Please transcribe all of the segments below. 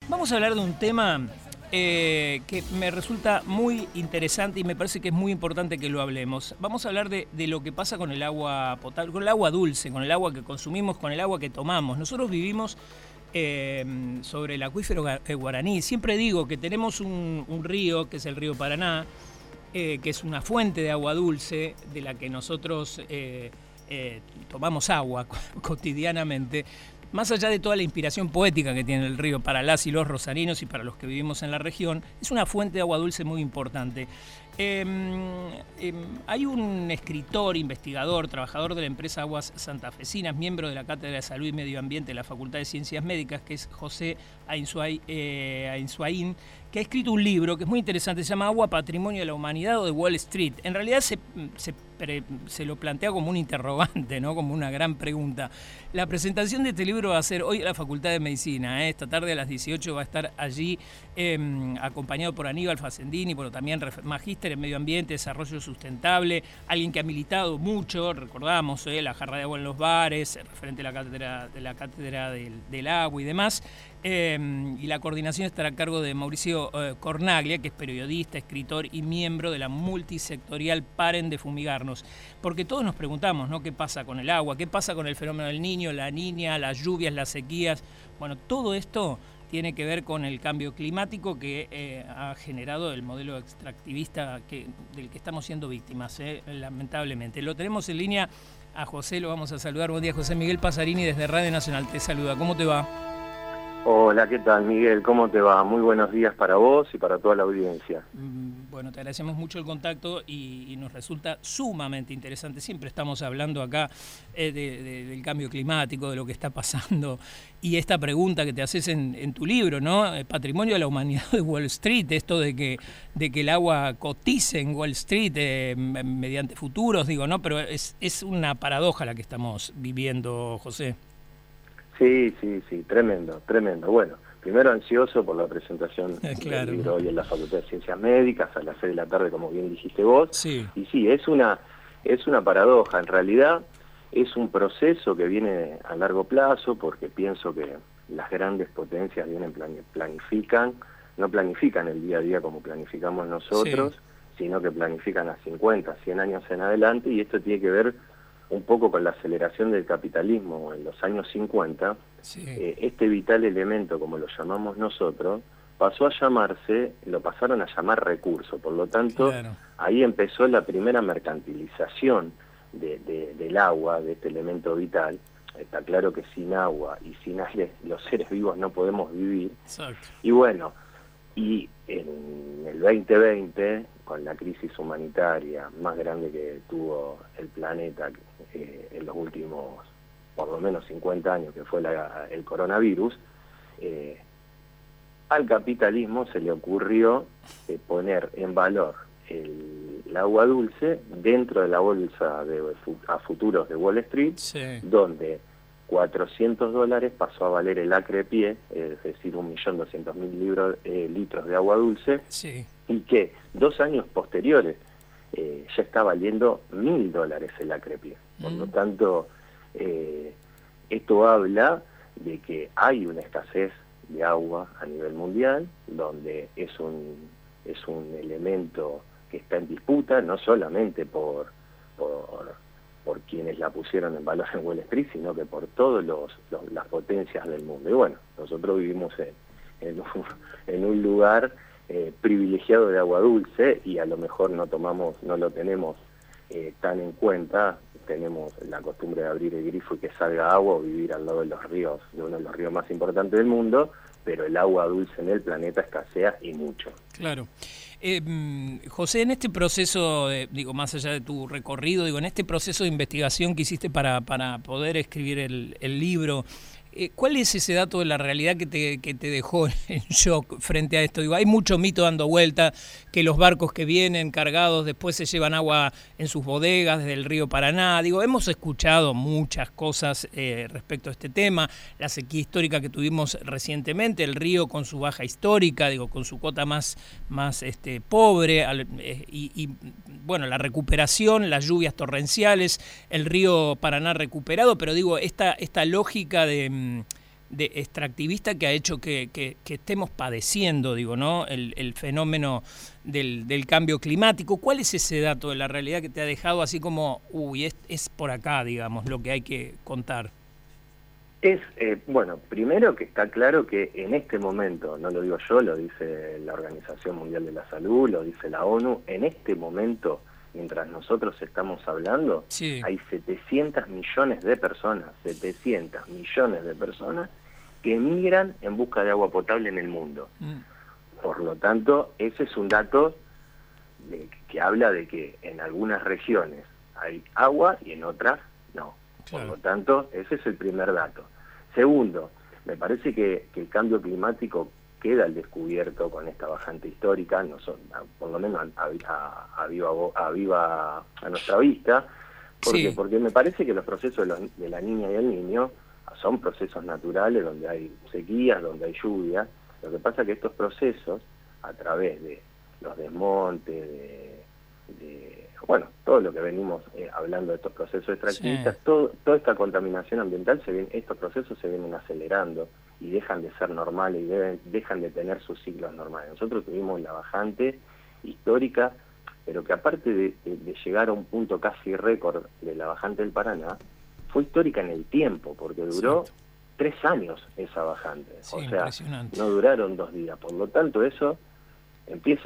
Vamos a hablar de un tema que me resulta muy interesante y me parece que es muy importante que lo hablemos. Vamos a hablar de lo que pasa con el agua potable, con el agua dulce, con el agua que consumimos, con el agua que tomamos. Nosotros vivimos sobre el acuífero guaraní. Siempre digo que tenemos un río, que es el río Paraná, que es una fuente de agua dulce de la que nosotros tomamos agua cotidianamente. Más allá de toda la inspiración poética que tiene el río para las y los rosarinos y para los que vivimos en la región, es una fuente de agua dulce muy importante. Hay un escritor, investigador, trabajador de la empresa Aguas Santafesinas, miembro de la Cátedra de Salud y Medio Ambiente de la Facultad de Ciencias Médicas, que es José Ainsuaín, que ha escrito un libro que es muy interesante, se llama Agua, Patrimonio de la Humanidad o de Wall Street. En realidad se lo plantea como un interrogante, ¿no? Como una gran pregunta. La presentación de este libro va a ser hoy en la Facultad de Medicina. Esta tarde a las 18 va a estar allí acompañado por Aníbal Facendini, pero también magíster en Medio Ambiente, Desarrollo Sustentable, alguien que ha militado mucho, recordamos, la jarra de agua en los bares, referente a la cátedra del agua y demás. Y la coordinación estará a cargo de Mauricio Cornaglia, que es periodista, escritor y miembro de la multisectorial Paren de Fumigarnos. Porque todos nos preguntamos, ¿no? ¿Qué pasa con el agua? ¿Qué pasa con el fenómeno del Niño, la Niña, las lluvias, las sequías? Bueno, todo esto tiene que ver con el cambio climático que ha generado el modelo extractivista del que estamos siendo víctimas, lamentablemente. Lo tenemos en línea a José, lo vamos a saludar. Buen día, José Miguel Pasarini desde Radio Nacional. Te saluda. ¿Cómo te va? Hola, ¿qué tal, Miguel? ¿Cómo te va? Muy buenos días para vos y para toda la audiencia. Bueno, te agradecemos mucho el contacto y nos resulta sumamente interesante. Siempre estamos hablando acá del cambio climático, de lo que está pasando. Y esta pregunta que te haces en tu libro, ¿no? Patrimonio de la Humanidad de Wall Street, esto de que el agua cotice en Wall Street mediante futuros, digo, ¿no? Pero es una paradoja la que estamos viviendo, José. Sí, tremendo. Bueno, primero ansioso por la presentación claro. del libro hoy en la Facultad de Ciencias Médicas a las 6 de la tarde, como bien dijiste vos. Sí. Y sí, es una paradoja. En realidad es un proceso que viene a largo plazo, porque pienso que las grandes potencias no planifican el día a día como planificamos nosotros, sí, sino que planifican a 50, 100 años en adelante, y esto tiene que ver un poco con la aceleración del capitalismo en los años 50, sí. Este vital elemento, como lo llamamos nosotros, lo pasaron a llamar recurso. Por lo tanto, claro, ahí empezó la primera mercantilización del agua, de este elemento vital. Está claro que sin agua y sin aire los seres vivos no podemos vivir. Exacto. Y bueno, y en el 2020, con la crisis humanitaria más grande que tuvo el planeta en los últimos, por lo menos 50 años, que fue el coronavirus, al capitalismo se le ocurrió poner en valor el agua dulce dentro de la bolsa a futuros de Wall Street, sí, donde $400 pasó a valer el acre pie, es decir, 1.200.000 litros de agua dulce, sí, y que 2 años posteriores ya está valiendo $1.000 el acre pie. Por lo tanto, esto habla de que hay una escasez de agua a nivel mundial, donde es un elemento que está en disputa, no solamente por quienes la pusieron en valor en Wall Street, sino que por todas las potencias del mundo. Y bueno, nosotros vivimos en un lugar privilegiado de agua dulce, y a lo mejor no lo tenemos tan en cuenta. Tenemos la costumbre de abrir el grifo y que salga agua, o vivir al lado de los ríos, de uno de los ríos más importantes del mundo, pero el agua dulce en el planeta escasea y mucho. Claro. José, en este proceso, más allá de tu recorrido, en este proceso de investigación que hiciste para poder escribir el libro, ¿cuál es ese dato de la realidad que te dejó en shock frente a esto? Hay mucho mito dando vuelta, que los barcos que vienen cargados después se llevan agua en sus bodegas desde el río Paraná. Hemos escuchado muchas cosas respecto a este tema, la sequía histórica que tuvimos recientemente, el río con su baja histórica, con su cota más pobre, y bueno, la recuperación, las lluvias torrenciales, el río Paraná recuperado, pero esta lógica de de extractivista que ha hecho que estemos padeciendo, digo, ¿no? El fenómeno del cambio climático. ¿Cuál es ese dato de la realidad que te ha dejado así como, uy, es por acá, digamos, lo que hay que contar? Bueno, primero que está claro que en este momento, no lo digo yo, lo dice la Organización Mundial de la Salud, lo dice la ONU, en este momento, mientras nosotros estamos hablando, Sí. hay 700 millones de personas, 700 millones de personas que emigran en busca de agua potable en el mundo. Por lo tanto, ese es un dato que habla de que en algunas regiones hay agua y en otras no. Por lo tanto, ese es el primer dato. Segundo, me parece que el cambio climático queda al descubierto con esta bajante histórica, por lo menos a nuestra vista. ¿Por qué? Porque me parece que los procesos de la niña y el niño son procesos naturales, donde hay sequías, donde hay lluvia. Lo que pasa es que estos procesos, a través de los desmontes, bueno, todo lo que venimos hablando de estos procesos extractivistas, toda esta contaminación ambiental, estos procesos se vienen acelerando y dejan de ser normales y dejan de tener sus ciclos normales. Nosotros tuvimos la bajante histórica, pero que aparte de llegar a un punto casi récord de la bajante del Paraná, fue histórica en el tiempo, porque duró 3 años esa bajante. O sea, no duraron 2 días. Por lo tanto, eso empieza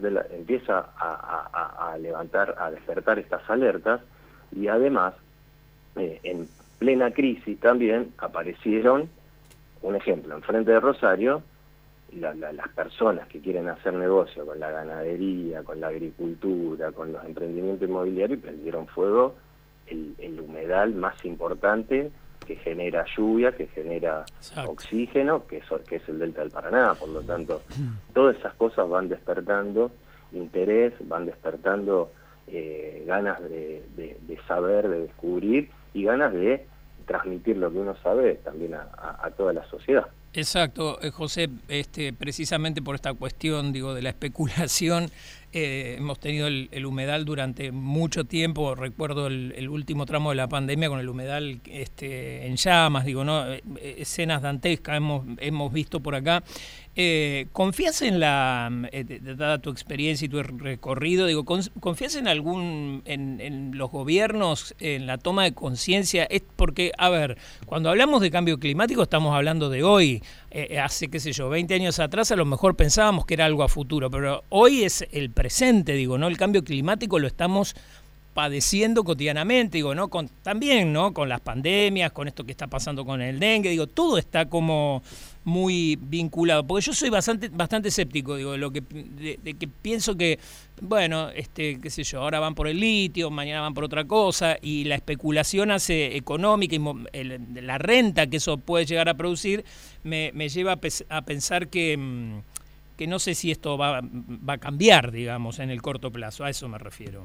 a despertar estas alertas, y además, en plena crisis también aparecieron, un ejemplo, enfrente de Rosario, las personas que quieren hacer negocio con la ganadería, con la agricultura, con los emprendimientos inmobiliarios, prendieron fuego el humedal más importante que genera lluvia, que genera oxígeno, que es el delta del Paraná. Por lo tanto, todas esas cosas van despertando interés, van despertando ganas de saber, de descubrir, y ganas de transmitir lo que uno sabe también a toda la sociedad. Exacto, José, precisamente por esta cuestión, digo, de la especulación, hemos tenido el humedal durante mucho tiempo. Recuerdo el último tramo de la pandemia con el humedal en llamas, digo, ¿no? Escenas dantescas hemos visto por acá. ¿Confías en dada tu experiencia y tu recorrido, digo, confías en los gobiernos, en la toma de conciencia? Es porque, a ver, cuando hablamos de cambio climático estamos hablando de hoy. Hace, qué sé yo, 20 años atrás a lo mejor pensábamos que era algo a futuro, pero hoy es el presente, digo, ¿no? El cambio climático lo estamos padeciendo cotidianamente, digo, ¿no? También, ¿no? Con las pandemias, con esto que está pasando con el dengue, digo, todo está como muy vinculado, porque yo soy bastante escéptico, digo, de que pienso que, bueno, qué sé yo, ahora van por el litio, mañana van por otra cosa, y la especulación económica y la renta que eso puede llegar a producir me lleva a pensar que no sé si esto va a cambiar, digamos, en el corto plazo. A eso me refiero.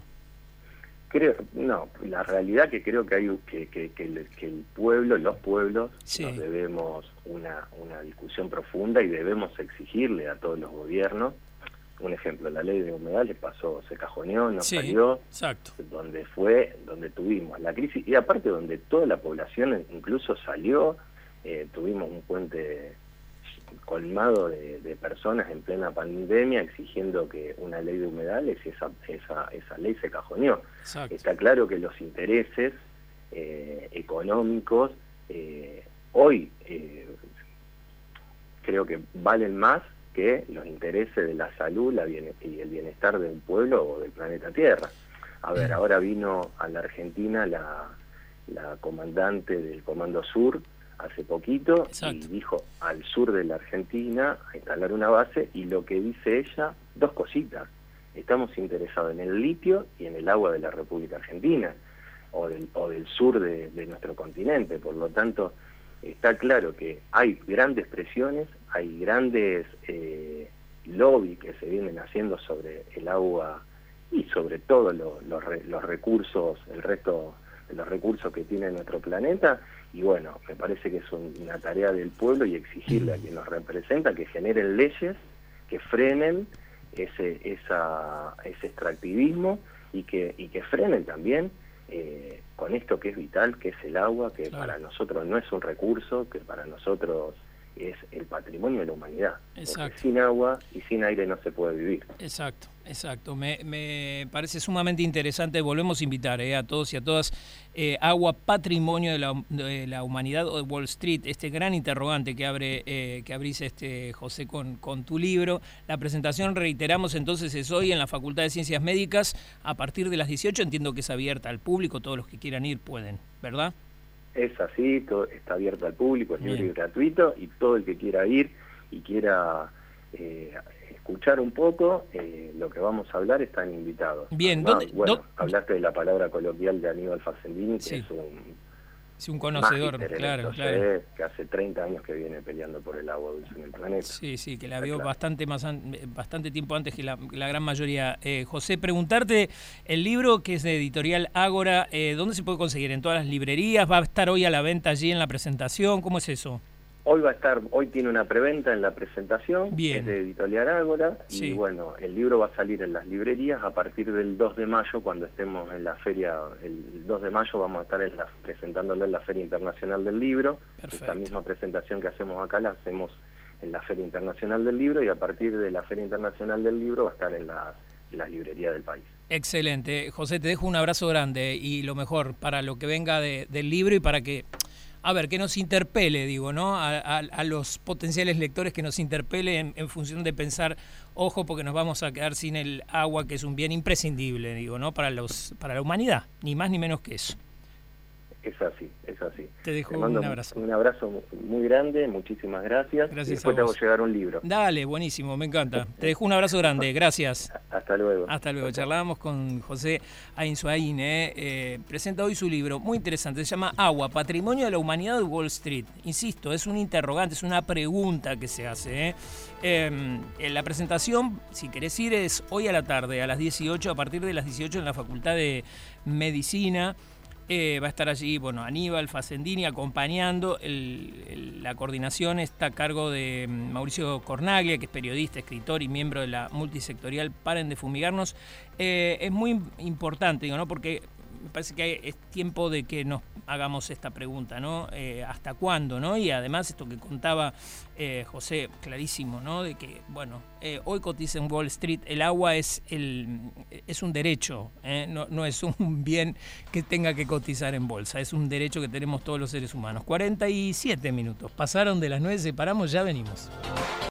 La realidad que creo que hay el pueblo, los pueblos, nos debemos una discusión profunda, y debemos exigirle a todos los gobiernos. Un ejemplo, la ley de humedales se cajoneó, no salió, donde tuvimos la crisis, y aparte donde toda la población incluso salió, tuvimos un puente colmado de personas en plena pandemia exigiendo que una ley de humedales, y esa ley se cajoneó. Está claro que los intereses económicos hoy creo que valen más que los intereses de la salud y el bienestar de un pueblo o del planeta Tierra. A ver, ahora vino a la Argentina la comandante del Comando Sur hace poquito, y dijo al sur de la Argentina a instalar una base, y lo que dice ella, 2 cositas: estamos interesados en el litio y en el agua de la República Argentina o del sur de nuestro continente. Por lo tanto, está claro que hay grandes presiones, hay grandes lobbies que se vienen haciendo sobre el agua y sobre todo los recursos, el resto de los recursos que tiene nuestro planeta. Y bueno, me parece que es una tarea del pueblo, y exigirle a quien nos representa que generen leyes que frenen ese extractivismo, y que frenen también con esto que es vital, que es el agua, que Claro. para nosotros no es un recurso, que para nosotros es el patrimonio de la humanidad. Exacto. Porque sin agua y sin aire no se puede vivir. Exacto, exacto. Me parece sumamente interesante. Volvemos a invitar a todos y a todas. Agua, patrimonio de la humanidad o de Wall Street, este gran interrogante que abrís, José, con tu libro. La presentación, reiteramos, entonces es hoy en la Facultad de Ciencias Médicas a partir de las 18. Entiendo que es abierta al público, todos los que quieran ir pueden, ¿verdad? Es así, todo está abierto al público, es libre Bien. y gratuito, y todo el que quiera ir y quiera escuchar un poco lo que vamos a hablar están invitados. Bien, Además, hablaste de la palabra coloquial de Aníbal Facendini, que Sí. es un conocedor, magíster en claro, esto, claro. que hace 30 años que viene peleando por el agua dulce en el planeta. Sí, sí, que la vio Claro. bastante tiempo antes que la gran mayoría. José, preguntarte, el libro que es de Editorial Ágora, ¿dónde se puede conseguir? ¿En todas las librerías? ¿Va a estar hoy a la venta allí en la presentación? ¿Cómo es eso? Hoy tiene una preventa en la presentación, Bien. es de Editorial Ágora, Sí. y bueno, el libro va a salir en las librerías a partir del 2 de mayo, cuando estemos en la feria. El 2 de mayo vamos a estar presentándolo en la Feria Internacional del Libro. Perfecto. Esta misma presentación que hacemos acá la hacemos en la Feria Internacional del Libro, y a partir de la Feria Internacional del Libro va a estar en las librerías del país. Excelente. José, te dejo un abrazo grande y lo mejor para lo que venga del libro y para que nos interpele, digo, ¿no? A los potenciales lectores, que nos interpele en función de pensar, ojo, porque nos vamos a quedar sin el agua, que es un bien imprescindible, digo, ¿no? Para la humanidad, ni más ni menos que eso. Es así, es así. Te dejo mando un abrazo. Un abrazo muy grande, muchísimas gracias. Gracias Y después a te hago vos. llegar un libro. Dale, buenísimo, me encanta. Te dejo un abrazo grande, gracias. Hasta luego. Hasta luego. Charlábamos con José Ainsuaín, presenta hoy su libro, muy interesante, se llama Agua, Patrimonio de la Humanidad de Wall Street. Insisto, es un interrogante, es una pregunta que se hace. En la presentación, si querés ir, es hoy a la tarde, a las 18, a partir de las 18 en la Facultad de Medicina. Va a estar allí, Aníbal Facendini acompañando. La coordinación está a cargo de Mauricio Cornaglia, que es periodista, escritor y miembro de la multisectorial Paren de Fumigarnos. Es muy importante, digo, ¿no? Porque me parece que es tiempo de que nos hagamos esta pregunta, ¿no? ¿Hasta cuándo, no? Y además esto que contaba José, clarísimo, ¿no? De que, hoy cotiza en Wall Street, el agua es un derecho, no es un bien que tenga que cotizar en bolsa, es un derecho que tenemos todos los seres humanos. 47 minutos, pasaron de las 9, separamos, ya venimos.